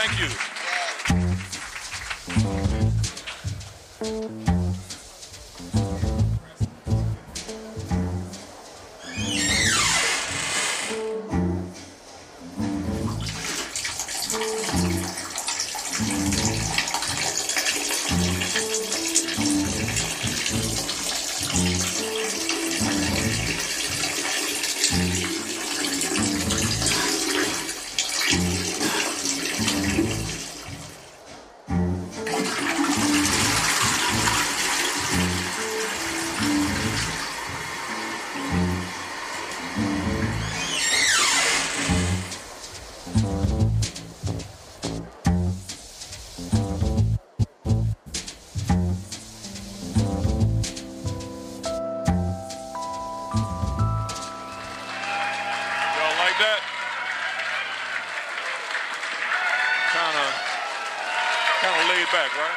Thank you. Kind of laid back, right?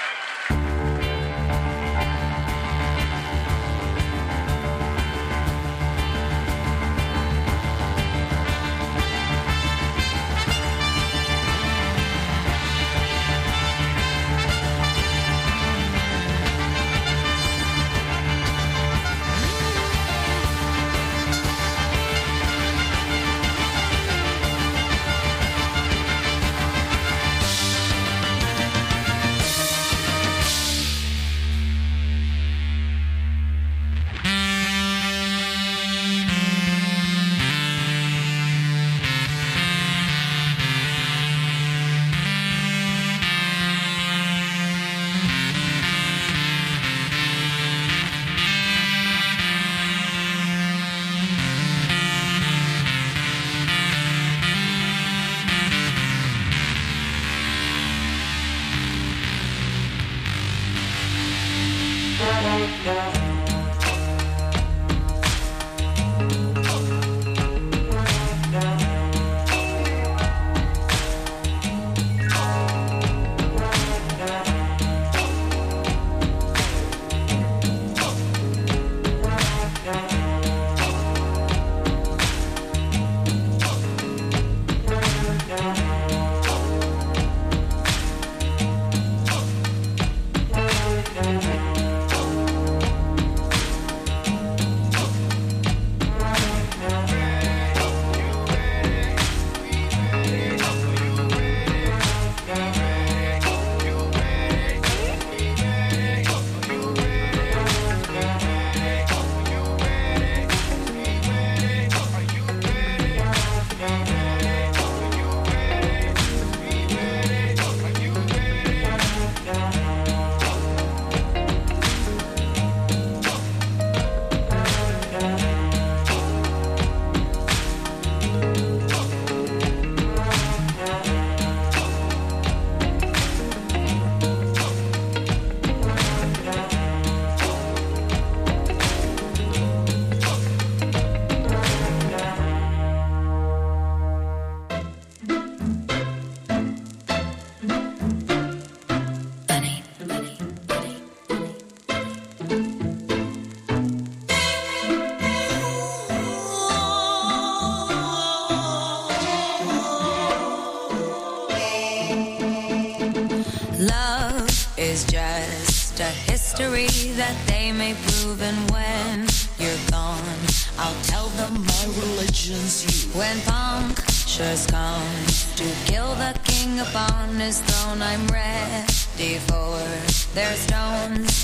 That they may prove, and when you're gone, I'll tell them my religion's you. When punctures come to kill the king upon his throne, I'm ready for their stones.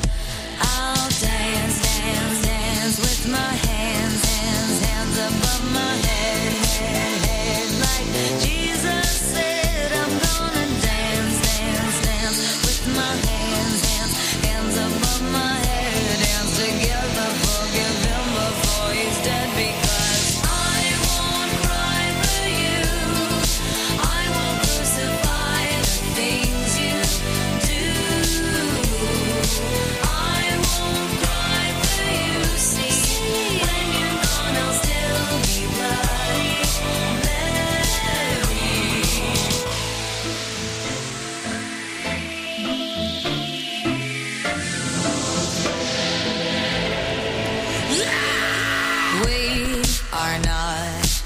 I'll dance, dance, dance with my hands, hands, hands above my head, head, head. Like Jesus said, I'm gonna dance, dance, dance with my hands, hands, hands above my head. Dance together, forgive him before he's dead, because I won't cry for you. I won't crucify the things you do. I won't cry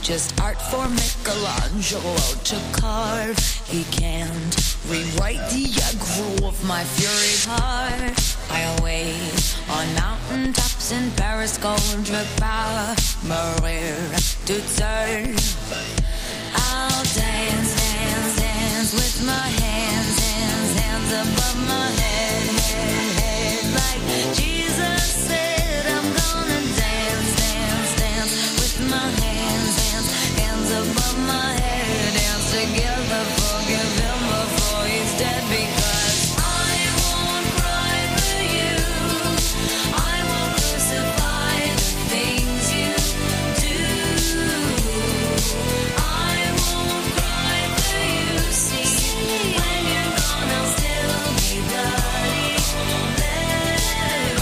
just art for Michelangelo to carve. He can't rewrite the aggro of my fury heart. I wait on mountaintops in Paris, contre par mourir toute seule. I'll dance, dance, dance with my hands, hands, hands above my head, head, head. Like Jesus said, I'm gonna dance, dance, dance with my hands, hands, hands above my head. Dance together, forgive him before he's dead, because I won't cry for you. I won't crucify the things you do. I won't cry for you. See, when you're gone, I'll still be bloody Mary.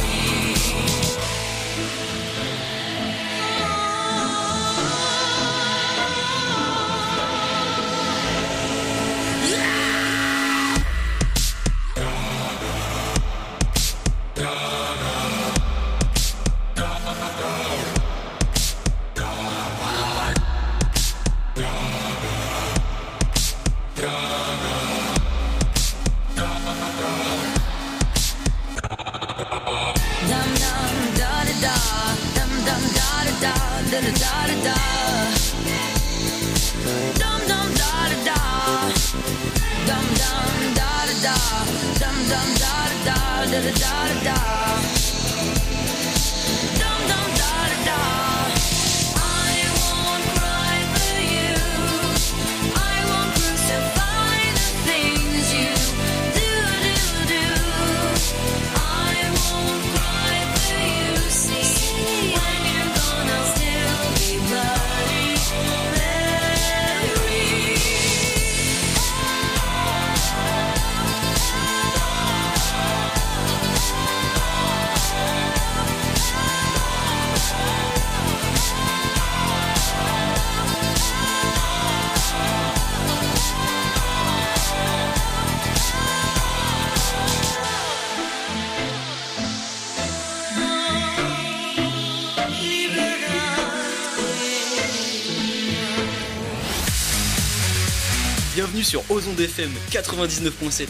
Dum dum da da da, dum dum da da da, da da da da da. Dum dum da da da, dum dum da da da, dum dum da da da, da da da da. Dum dum da da da. I won't cry for you. I won't crucify the things you do, do, do. I won't cry for you. See, when you're gone, I'll still be bloody Mary. Bienvenue sur Ozon FM 99.7.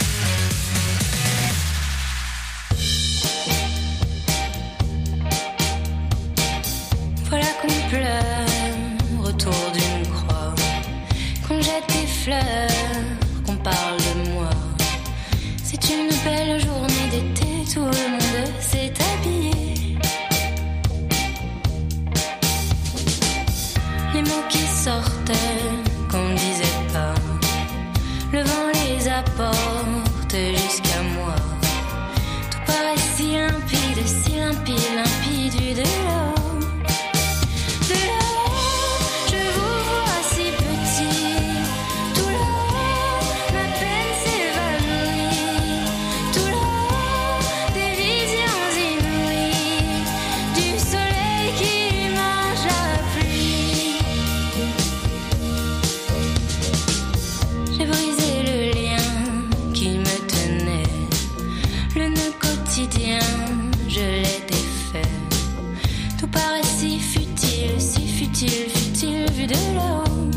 Voilà qu'on pleure autour d'une croix, qu'on jette des fleurs, qu'on parle de moi. C'est une belle journée d'été, tout le monde s'est habillé. Les mots qui sortent, qu'on ne disait pas, le vent les apporte jusqu'à moi. Tout paraît si limpide, limpide de l'eau. De là-haut, je vous vois si petit. Tout là-haut, ma peine s'évanouit. Tout là-haut, des visions inouïes. Du soleil qui mange la pluie. J'ai brisé le lien qui me tenait. Le nœud quotidien, je l'ai défait. Tout paraît si futile, vu de là-haut.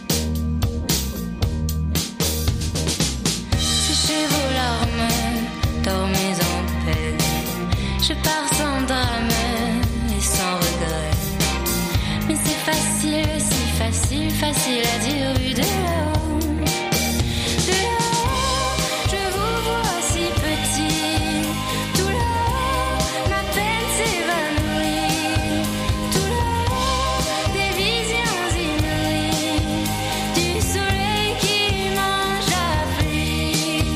Séchez vos larmes, dormez en paix. Je pars sans drame et sans regret. Mais c'est facile, facile à dire vu de là-haut. De là-haut, je vous vois si petit. Tout là-haut, ma peine s'évanouit. Tout là-haut, des visions inouïes. Du soleil qui mange la pluie.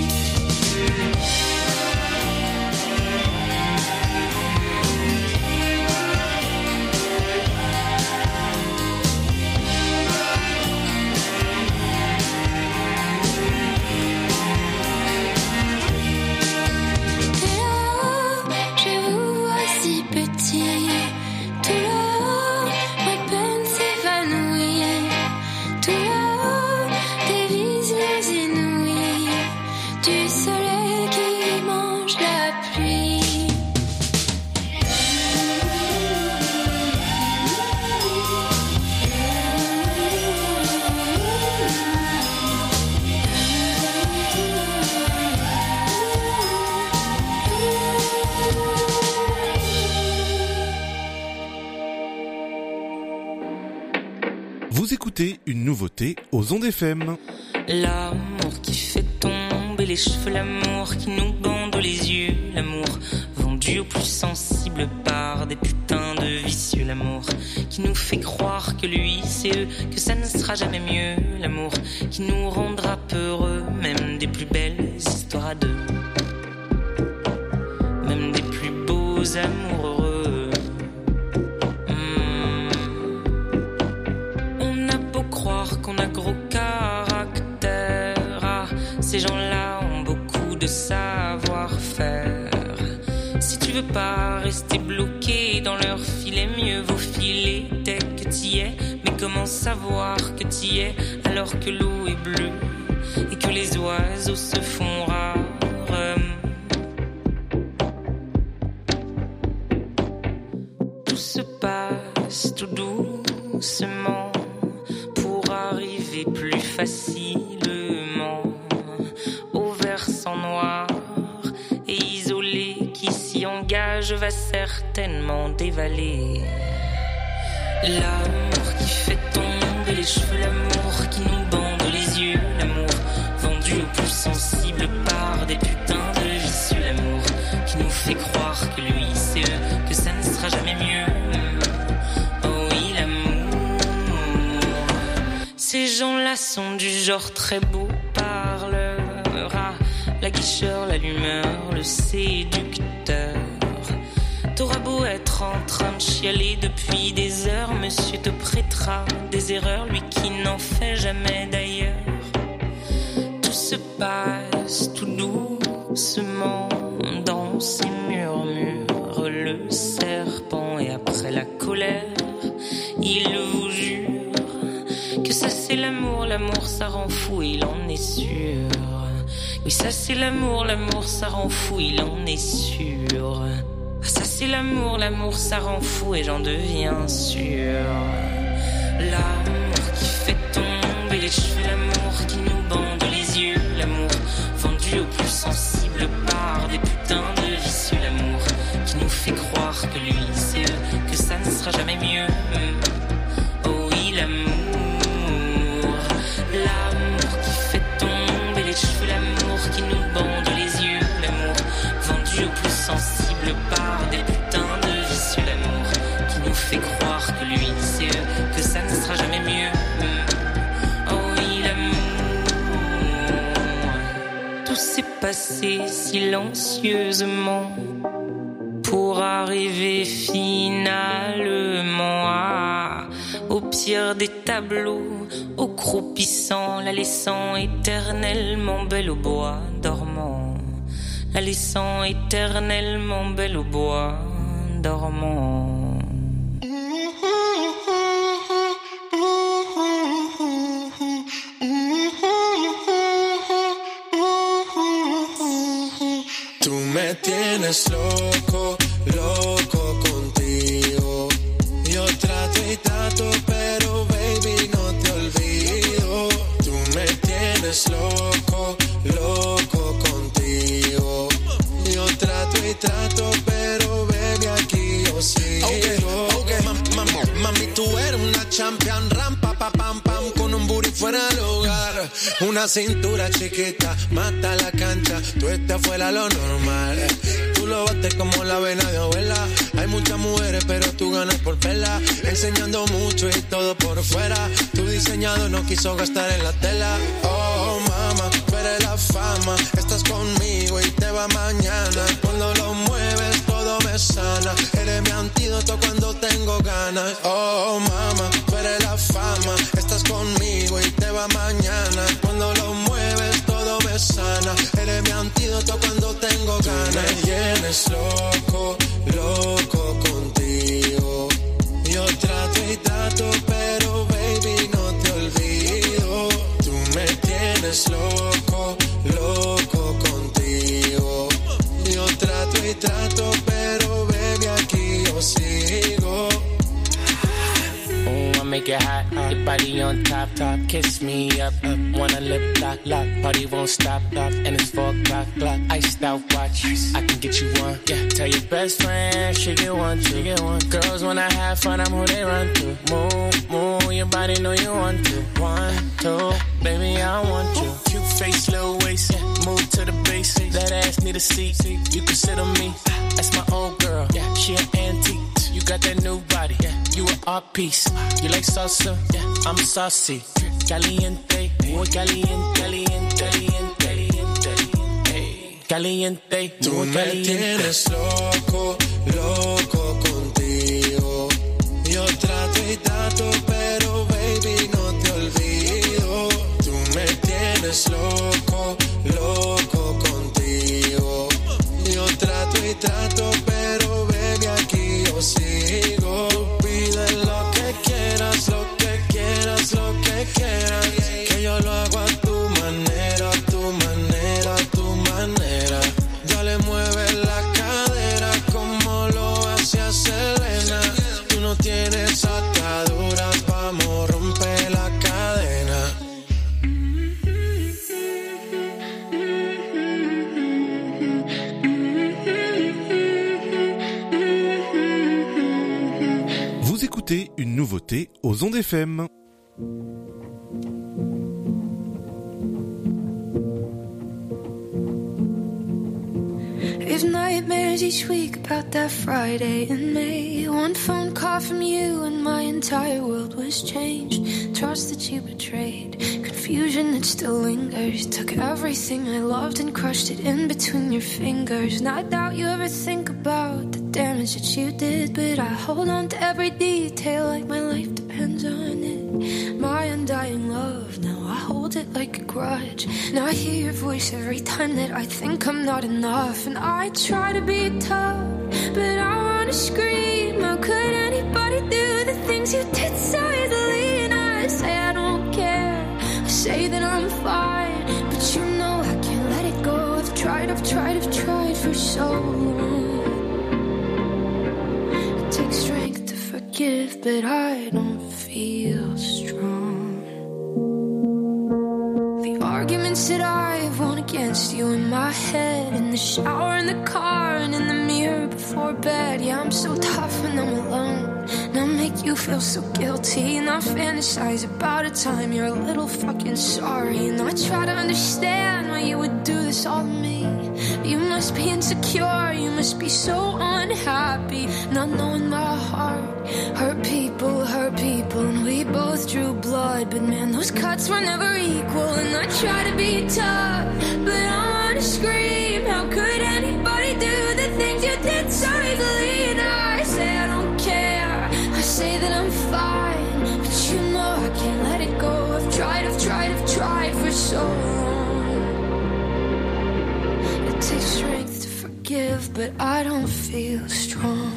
Vous écoutez une nouveauté aux ondes FM. L'amour qui fait tomber les cheveux, l'amour qui nous bande les yeux, l'amour vendu aux plus sensibles par des putains de vicieux, l'amour qui nous fait croire que lui c'est eux, que ça ne sera jamais mieux, l'amour qui nous rendra peureux, même des plus belles histoires à deux, même des plus beaux amours heureux. On a beau croire qu'on a gros caractère, ces gens-là ont beaucoup de savoir-faire. Si tu veux pas rester bloqué dans leur filet, mieux vaut filer dès que t'y es. Mais comment savoir que t'y es alors que l'eau est bleue et que les oiseaux se font rares? Tout se passe tout doucement pour arriver plus facilement au versant noir et isolé qui s'y engage va certainement dévaler. L'amour qui fait tomber les cheveux, l'amour qui nous bande les yeux, l'amour vendu aux plus sensibles par des putains de vicieux, l'amour qui nous fait croire que lui c'est eux, que ça ne sera jamais mieux. Oh oui, l'amour. Ces gens-là sont du genre très beau parleur, la guicheur, l'allumeur, le séducteur. T'auras beau être en train de chialer depuis des heures, monsieur te prêtera des erreurs, lui qui n'en fait jamais d'ailleurs. Tout se passe tout doucement dans ces murmures, le serpent et après la colère, il vous jure que ça c'est l'amour, l'amour ça rend fou, il en est sûr. Oui, ça c'est l'amour, l'amour ça rend fou, il en est sûr. Ça c'est l'amour, l'amour ça rend fou et j'en deviens sûr. L'amour qui fait tomber les cheveux, l'amour qui nous bande les yeux, l'amour vendu aux plus sensibles par des putains de vicieux, l'amour qui nous fait croire que lui c'est eux, que ça ne sera jamais mieux. Oh oui, l'amour. L'amour qui fait tomber les cheveux, l'amour qui nous bande les yeux, l'amour vendu aux plus sensibles par des putains de vicieux, l'amour qui nous fait croire que lui c'est eux, que ça ne sera jamais mieux. Oh oui, l'amour. Tout s'est passé silencieusement pour arriver finalement au pire des tableaux, au croupissant, la laissant éternellement belle au bois dormant, la laissant éternellement belle au bois dormant. Tú me tienes loco, loco contigo. Yo trato y trato, pero baby no te olvido. Tú me tienes loco, loco contigo. Yo trato y trato, pero baby aquí yo sigo. Okay. Mami, tú eres una champion, rampa, pa, pam, pam, con un booty fuera del hogar. Una cintura chiquita, mata la cancha, tú estás fuera lo normal. Tú lo bates como la vena de abuela. Hay muchas mujeres, pero tú ganas por vela. Enseñando mucho y todo por fuera. Tu diseñado no quiso gastar en la tela. Oh, mama, tú eres la fama. Estás conmigo y te va mañana. Cuando lo mueves, todo me sana. Eres mi antídoto cuando tengo ganas. Oh, mama, tú eres la fama. Estás conmigo y te va mañana. Cuando lo mueves, todo me sana. Eres mi antídoto cuando tengo ganas. Tú me tienes loco, loco contigo. Yo trato y trato, pero baby no te olvido. Tú me tienes loco, loco contigo. Yo trato y trato, pero baby aquí yo sigo. Oh, make it hot. Your body on top, top, kiss me up, up. Wanna lip lock, lock, party won't stop, stop. And it's 4 o'clock, clock, iced out watch. I can get you one, yeah. Tell your best friend, she get one, she get one. Girls wanna have fun, I'm who they run to. Move, move, your body know you want to. 1, 2, baby, I want you. Cute face, little waist, yeah. Move to the base. That ass need a seat, you can sit on me. That's my old girl, yeah. She an antique. You got that new body, yeah. You an art piece. You like salsa, yeah. I'm saucy. Caliente, muy caliente, caliente, caliente, caliente, caliente. Tú me tienes loco, loco contigo. Yo trato y trato, pero baby no te olvido. Tú me tienes loco, loco contigo. Yo trato y trato, pero baby aquí yo sigo. Pide lo que quieras, lo que quieras, lo que quieras. Que yo lo hago a tu manera, a tu manera, a tu manera. Dale, mueve la cadera como lo hacía Selena. Tú no tienes ataduras, vamos, rompe la cadena. Vous écoutez une nouveauté aux ondes FM. We've nightmares each week about that Friday in May. One phone call from you and my entire world was changed. Trust that you betrayed, confusion that still lingers. Took everything I loved and crushed it in between your fingers. And I doubt you ever think about the damage that you did, but I hold on to every detail like my life depends on it. My undying love, now I hold it like a grudge. Now I hear your voice every time that I think I'm not enough. And I try to be tough, but I wanna scream. How could anybody do the things you did so easily? And I say I don't care, I say that I'm fine, but you know I can't let it go. I've tried for so long. It takes strength to forgive, but I don't feel strong. The arguments that I've won against you in my head, in the shower, in the car, and in the mirror before bed. Yeah, I'm so tough when I'm alone, and I make you feel so guilty. And I fantasize about a time you're a little fucking sorry. And I try to understand why you would do this all to me. You must be insecure, you must be so unhappy, not knowing my heart. Hurt people, and we both drew blood, but man, those cuts were never equal. And I try to be tough, but I wanna scream. How could anybody do the things you did so easily? And I say I don't care, I say that I'm fine, but you know I can't let it go. I've tried for so long. It takes strength to forgive, but I don't feel strong.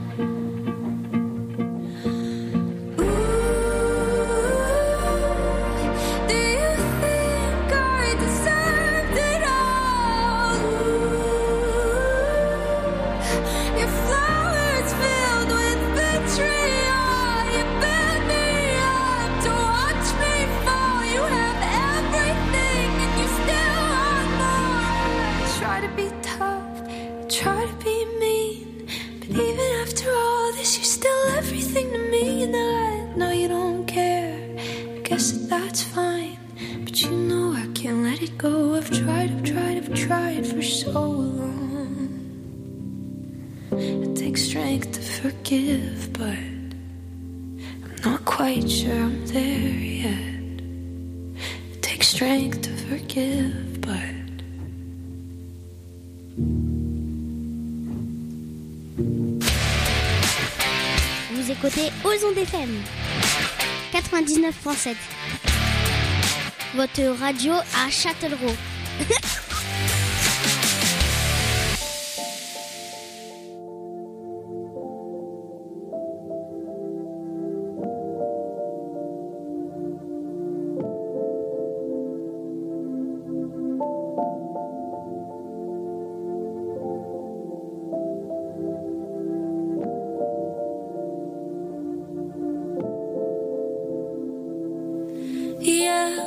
That's fine, but you know I can't let it go. I've tried for so long. It takes strength to forgive, but I'm not quite sure I'm there yet. It takes strength to forgive, but vous écoutez aux ondes FM 99.7. Votre radio à Châtellerault.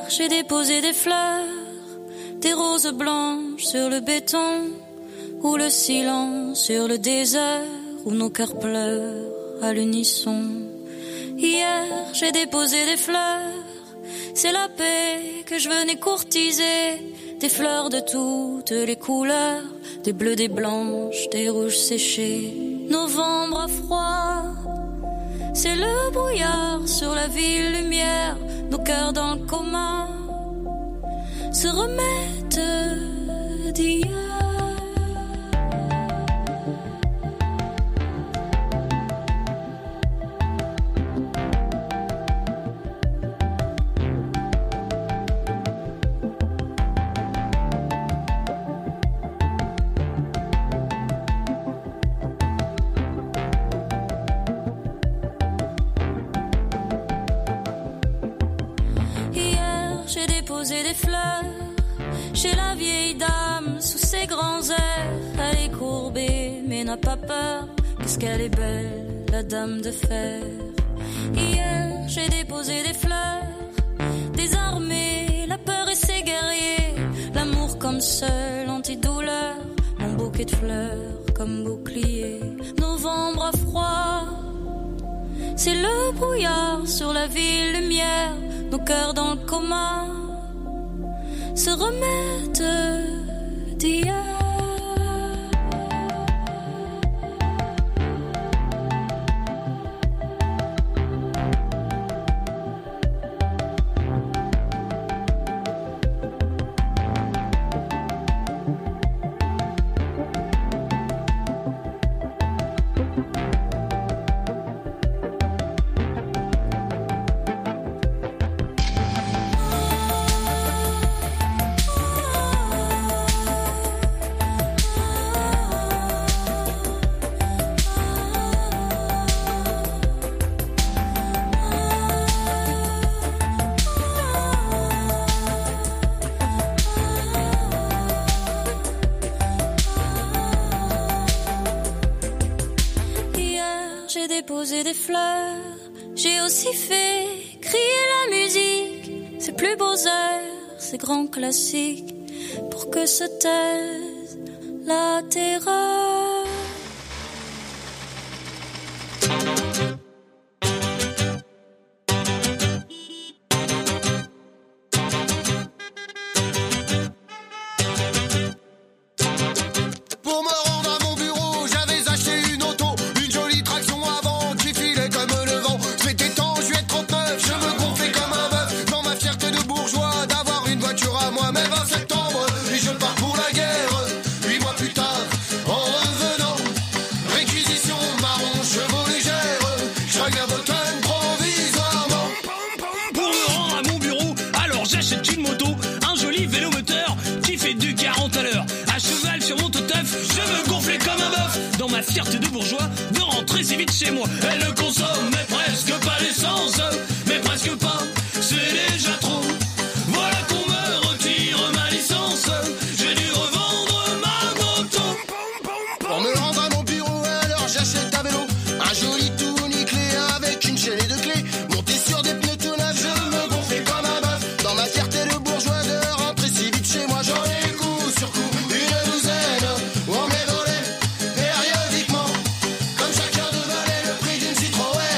j'ai déposé des fleurs, des roses blanches sur le béton, ou le silence sur le désert, où nos cœurs pleurent à l'unisson. Hier, j'ai déposé des fleurs, c'est la paix que je venais courtiser, des fleurs de toutes les couleurs, des bleus, des blanches, des rouges séchés. Novembre a froid, c'est le brouillard sur la ville lumière, nos cœurs dans le coma se remettent d'hier. Des fleurs chez la vieille dame sous ses grands airs. Elle est courbée mais n'a pas peur. Qu'est-ce qu'elle est belle, la dame de fer. Hier j'ai déposé des fleurs, des armées, la peur et ses guerriers, l'amour comme seul antidouleur, mon bouquet de fleurs comme bouclier. Novembre a froid, c'est le brouillard sur la ville lumière, nos cœurs dans le coma se remettent d'hier. Déposer des fleurs, j'ai aussi fait crier la musique, ces plus beaux airs, ces grands classiques, pour que se taise la terreur. Fierté de bourgeois de rentrer si vite chez moi. Elle le consomme, mais presque pas l'essence, mais presque pas, c'est déjà trop. Voilà qu'on me retire ma licence, j'ai dû revendre ma moto. Pour me rendre à mon bureau, alors j'achète un vélo, un joli tout nickelé avec une chaînée de clés. Monté sur des pneus tout neufs, je me gonflais comme un bœuf. Dans ma fierté de bourgeois de rentrer si vite chez moi, j'en ai coup sur coup une douzaine. On me les volait périodiquement, comme chacun devalait le prix d'une Citroën.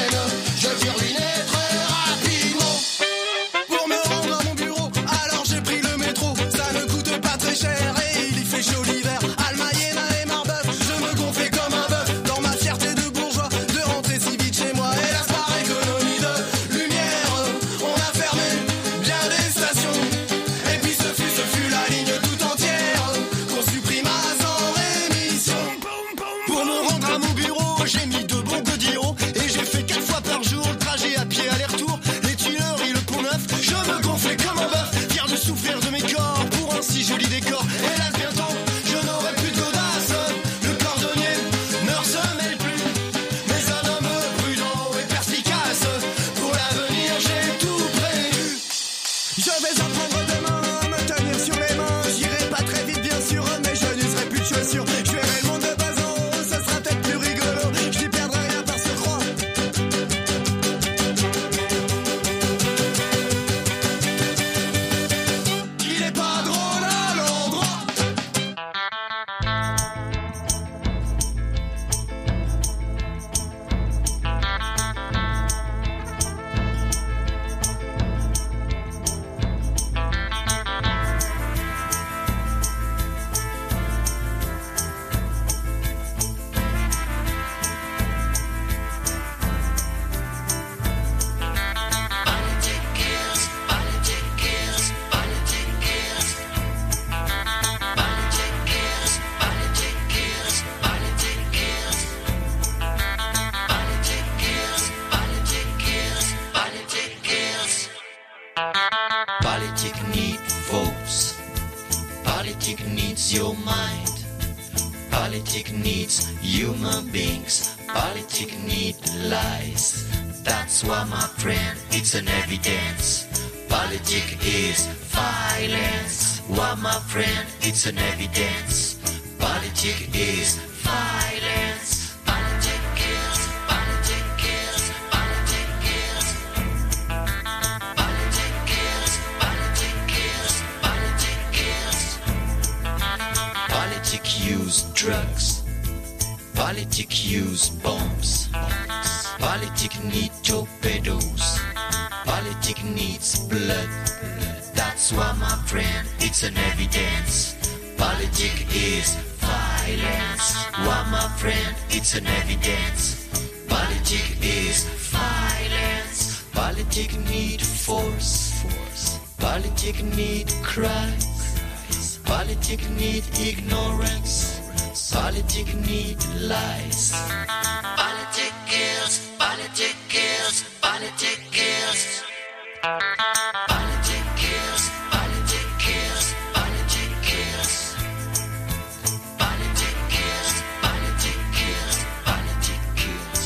ease your mind. Politics needs human beings. Politics need lies. That's why, my friend, it's an evidence. Politics is violence. Why, my friend, it's an evidence. Politics is violence. Politics kills. Politics kills. Politics kills. Politics kills. Politics kills. Politics kills. Politics use drugs. Politics use bombs. Politics need torpedoes. Politics needs blood. That's why, my friend, it's an evidence. Politics is violence. Why, my friend, it's an evidence. Politics is violence. Politics need force. Politics need cries. Politics need ignorance. Politics need lies. Politics kills. Politics kills. Politics kills. Politics kills. Politics kills. Politics kills. Politics kills. Politics kills. Politics kills.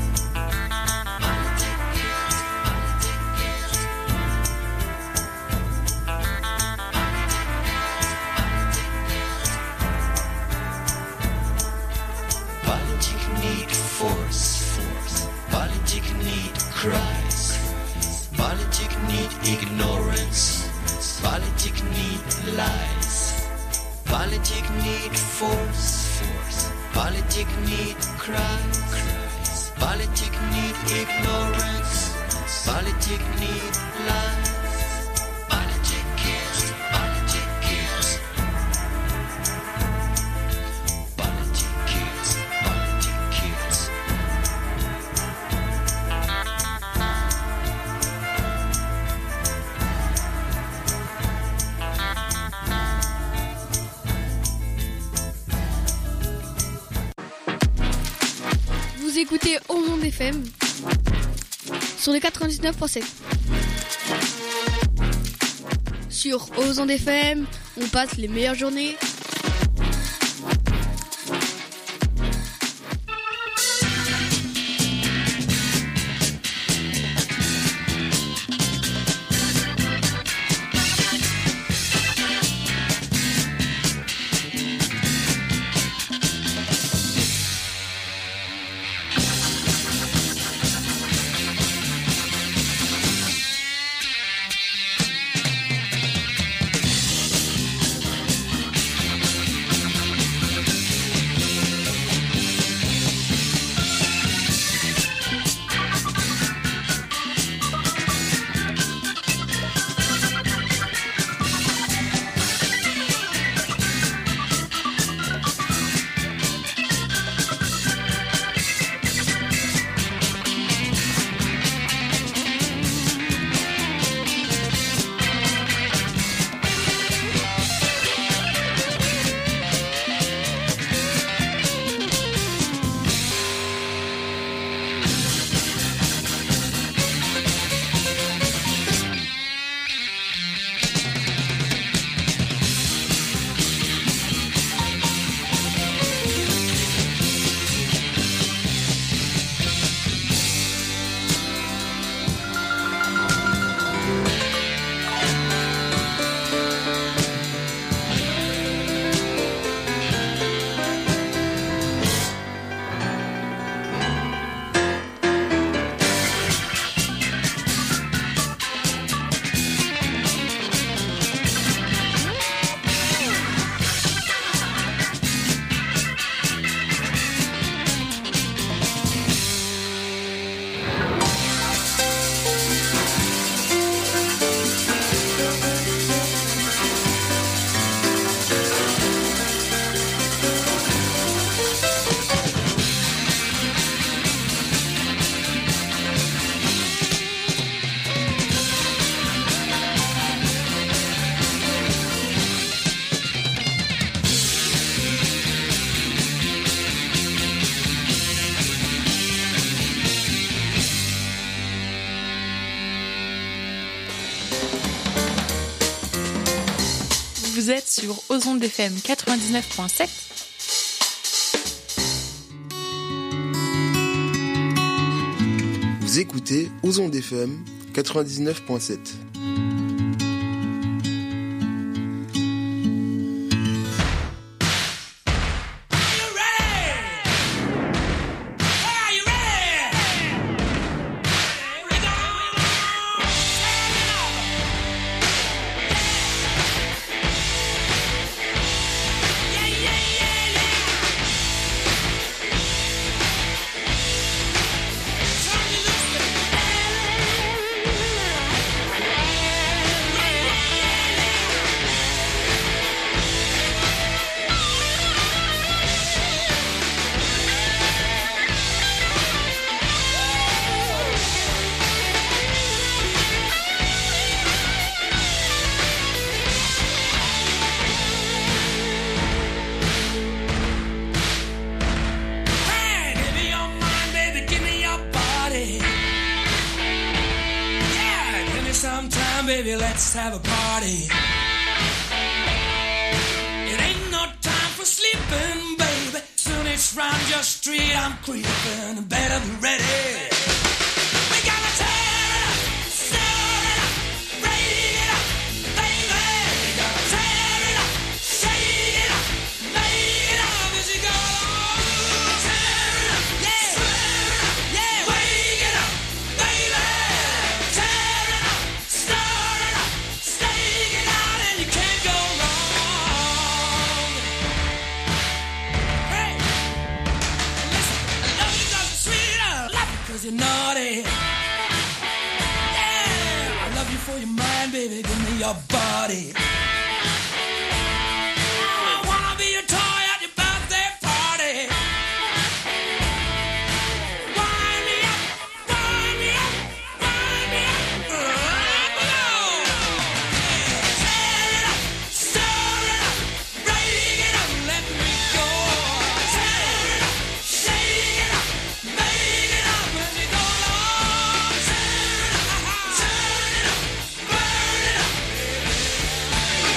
Politics need force. Politics need cries. Politics need ignorance. Politics need lies. Politics need force. Politics need cries. Politics need ignorance. Politics need lies. Politics kills. Politics kills. Politics kills. Politics kills. Vous écoutez Onde FM sur les 99.7. Sur Onde FM, on passe les meilleures journées. Vous êtes sur Aux Ondes FM 99.7. Vous écoutez Aux Ondes FM 99.7. Baby, let's have a party. It ain't no time for sleeping, baby. Soon it's round your street, I'm creeping. Better be ready. We gotta tear it up, stir it up, break it up, baby. We gotta tear it up, shake it up, make it up as you go. Tear it up, yeah, stir it up, yeah, wake it up, baby. Tear it up, stir it up, stake it out, and you can't go wrong. Hey, listen, I love you 'cause you're sweet, I love you 'cause you're naughty. Yeah, I love you for your mind, baby, give me your body. I wanna be your toy at your birthday party. Wind me up, wind me up, wind me up. Tear it up, stir it up, break it up, let me go. Tear it up, shake it up, make it up as you go along. Turn it up, burn it up.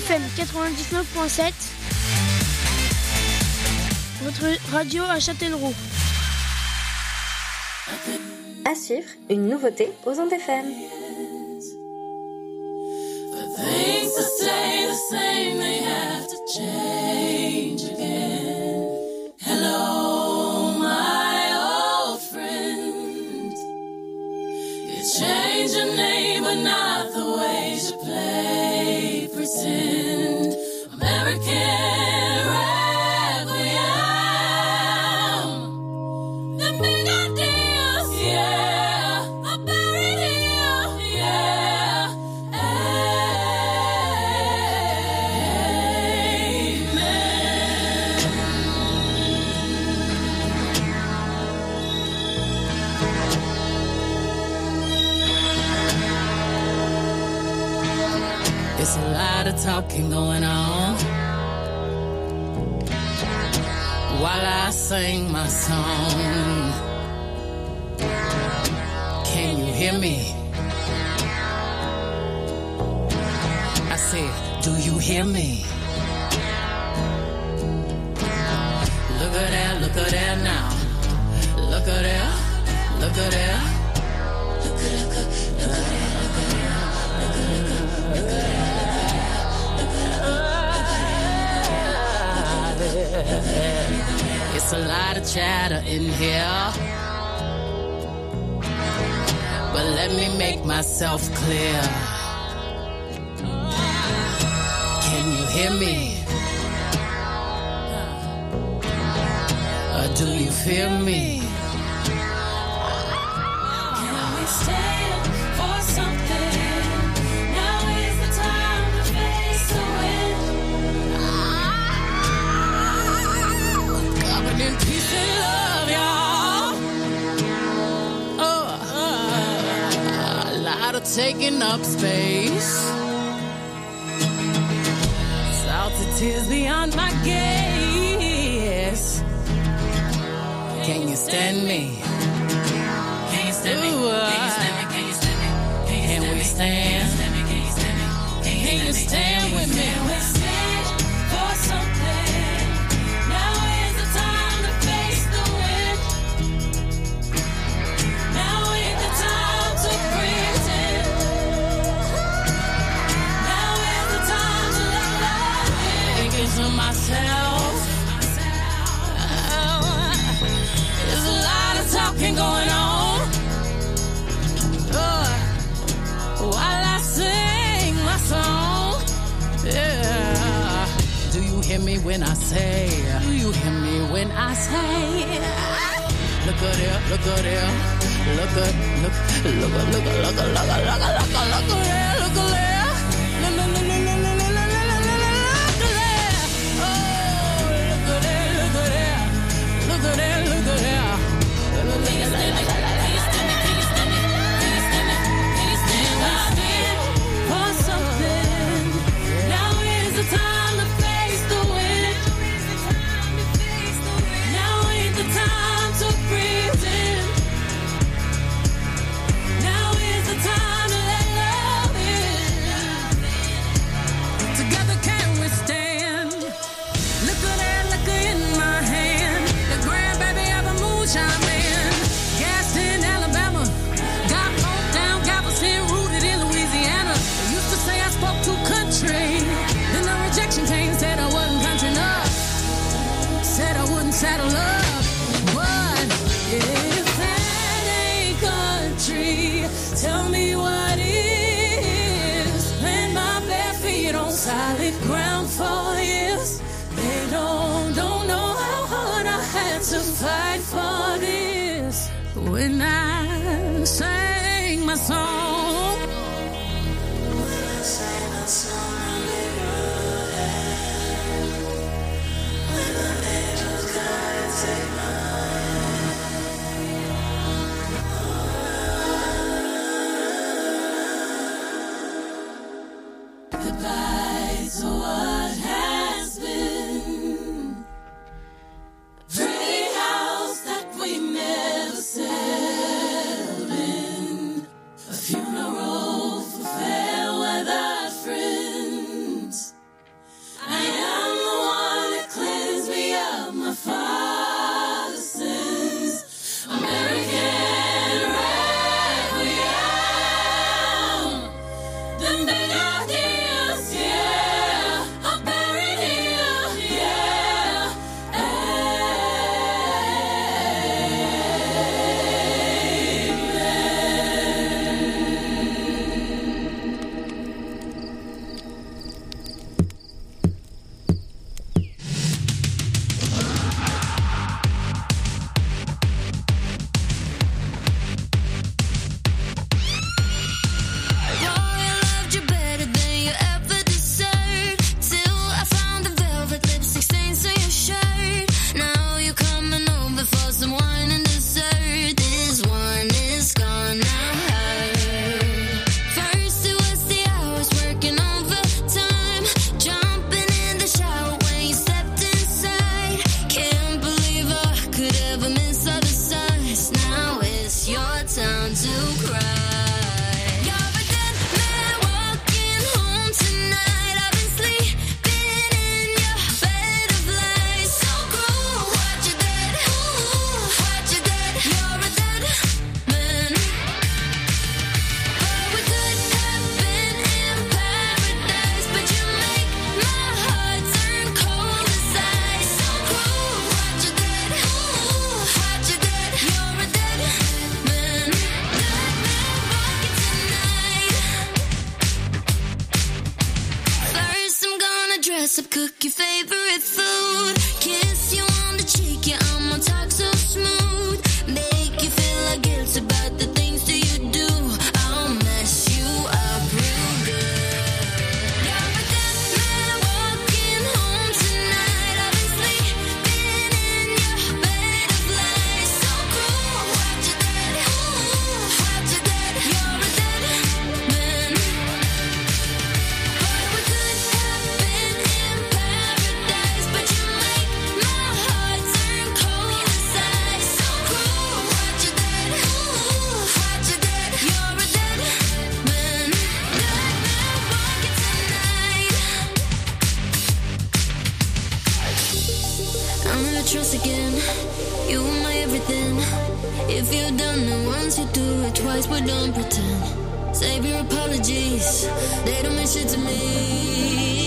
FM 99.7. Votre radio à Châtellerault. À suivre, une nouveauté aux ondes FM. Things to stay the same, they have to change again. Hello, my old friend. You change your name, but not the ways you play pretend. American Requiem. The big ideas, yeah, are buried here, yeah. It's a lot of talking going on while I sing my song. Can you hear me? I said, do you hear me? Look at that now. Look at that, look at that. It's a lot of chatter in here, but let me make myself clear. Can you hear me? Or do you fear me? Can we stand for something? Now is the time to face the wind. Covered in peace and love, y'all. A lot of taking up space. Salty tears beyond my gaze. Can you stand me? Can you stand me? Can you stand me? Can you stand me? Can we stand? Can you stand with me? Can we stand for something? Now is the time to face the wind. Now is the time to pretend. Now is the time to let love in. Thinking to myself, there's a lot of talking going on while I sing my song. Yeah. Do you hear me when I say? Do you hear me when I say? Look at there, look at there, look at there, look at there, look at there. Saddle up, but if that ain't country, tell me what is. Plant my bare feet on solid ground for years. They don't know how hard I had to fight for this. When I sang my song, when I sang my song. Goodbye to what has been. Pretty house that we never settled in. A funeral for fair weather friends. If you've done it once, you do it twice, but don't pretend. Save your apologies, they don't mean shit to me.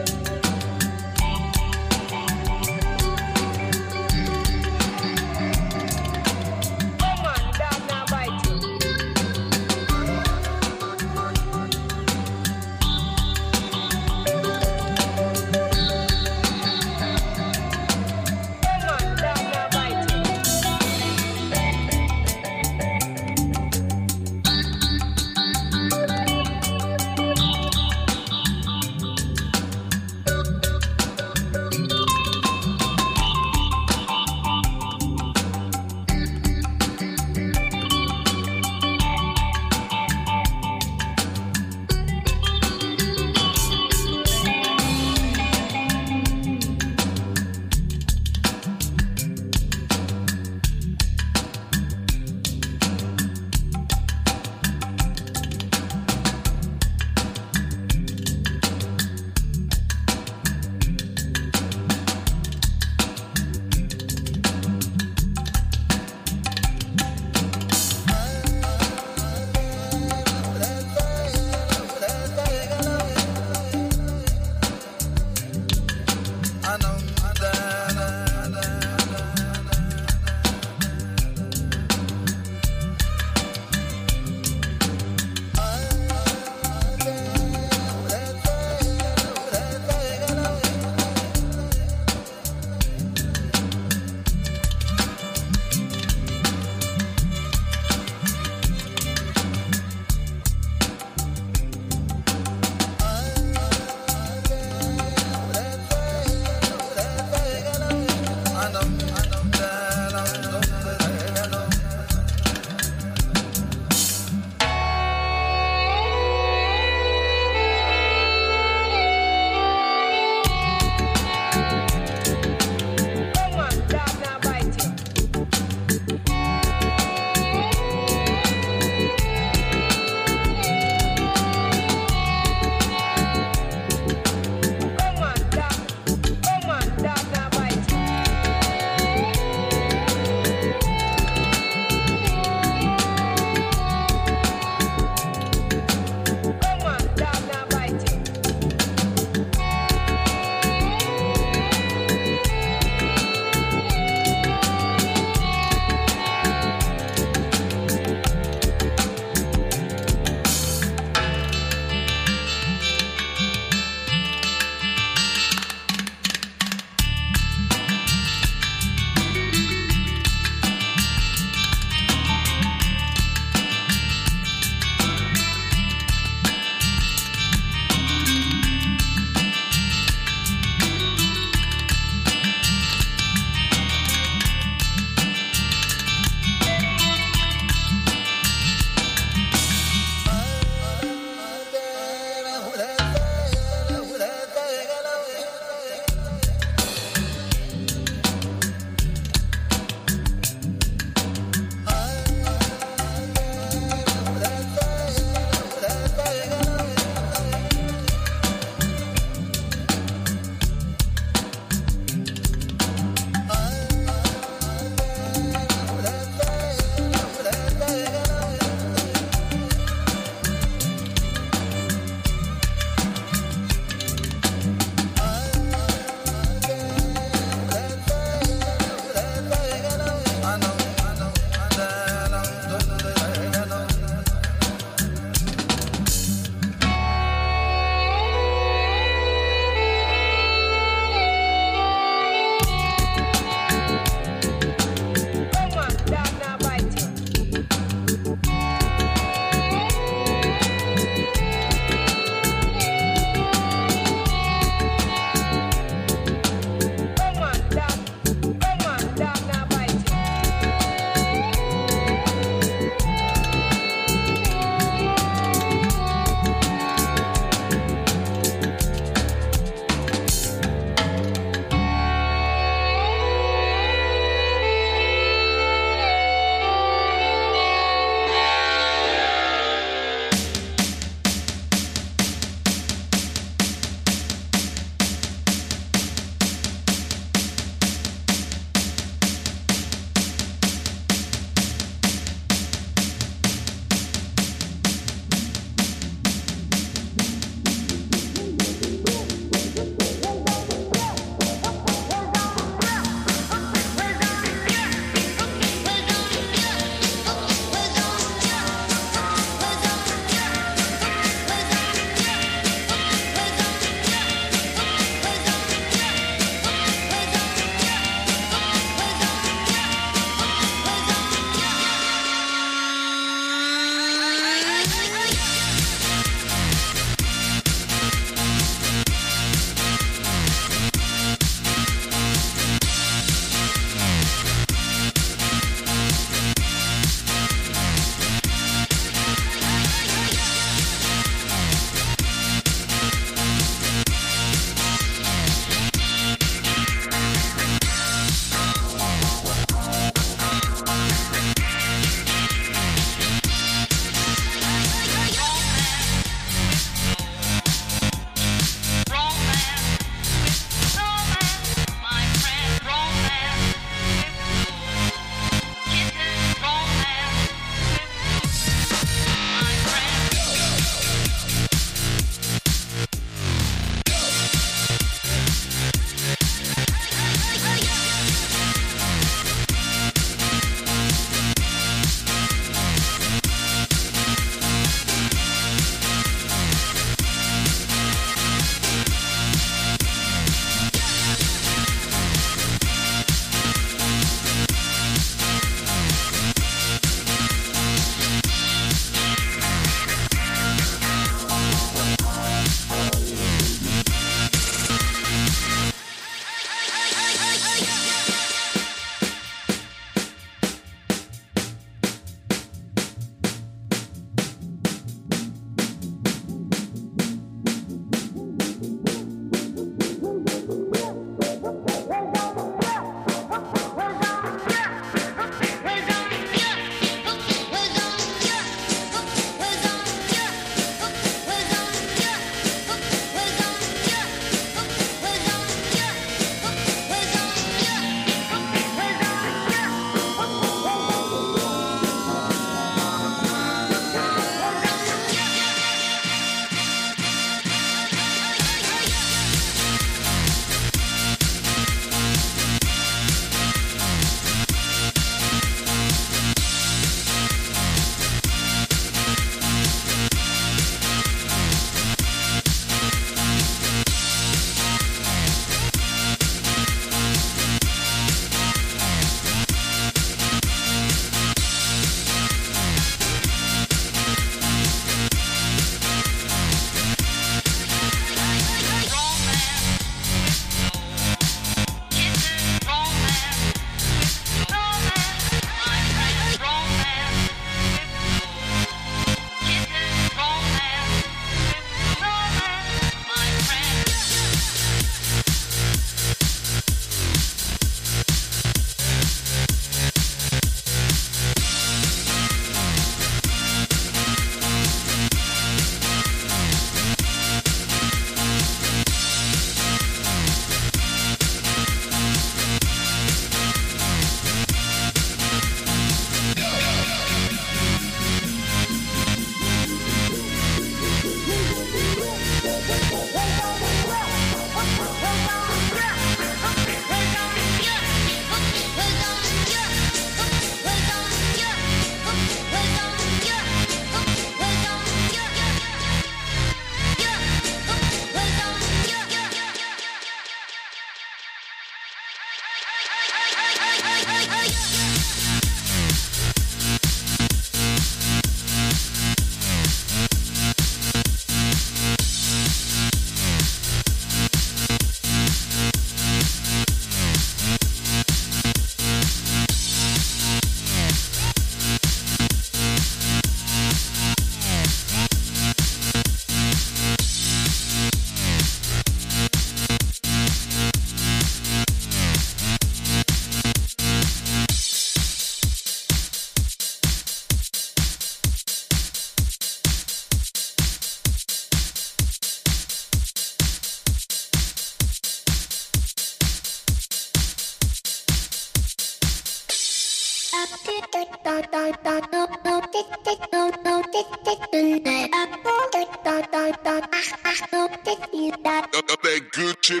That good chip.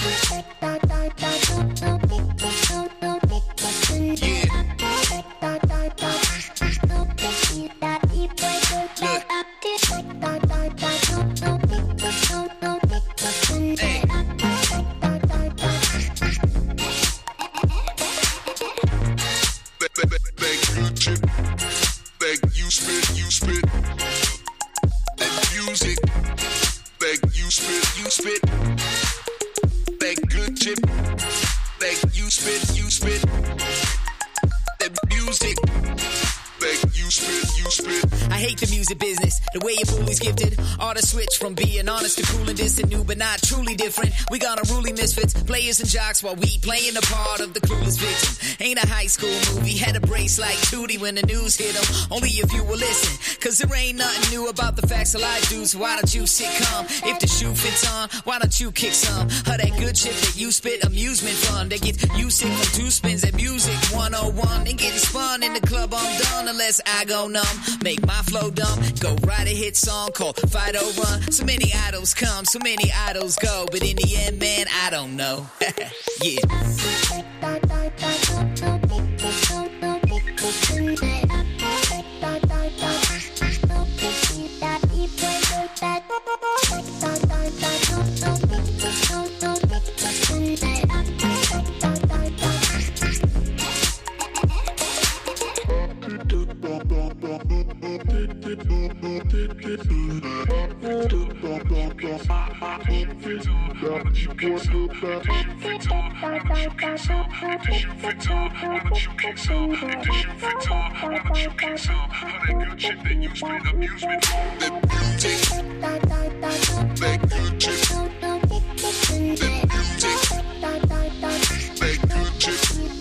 The way your bully's gifted, ought to switch from being honest to cool and distant, new but not truly different. We got unruly misfits, players and jocks while we playing the part of the clueless victim. Ain't a high school movie, had a brace like Tootie when the news hit them. Only if you will listen, cause there ain't nothing new about the facts of life, dude. So why don't you sit calm? If the shoe fits on, why don't you kick some? Of that good shit that you spit, amusement fun. They get you sick from two spins at music 101. They getting spun in the club, I'm done unless I go numb. Make my flow dumb, go write a hit song called Fight or Run. So many idols come, so many idols go, but in the end, man, I don't know. Yeah. That good chip.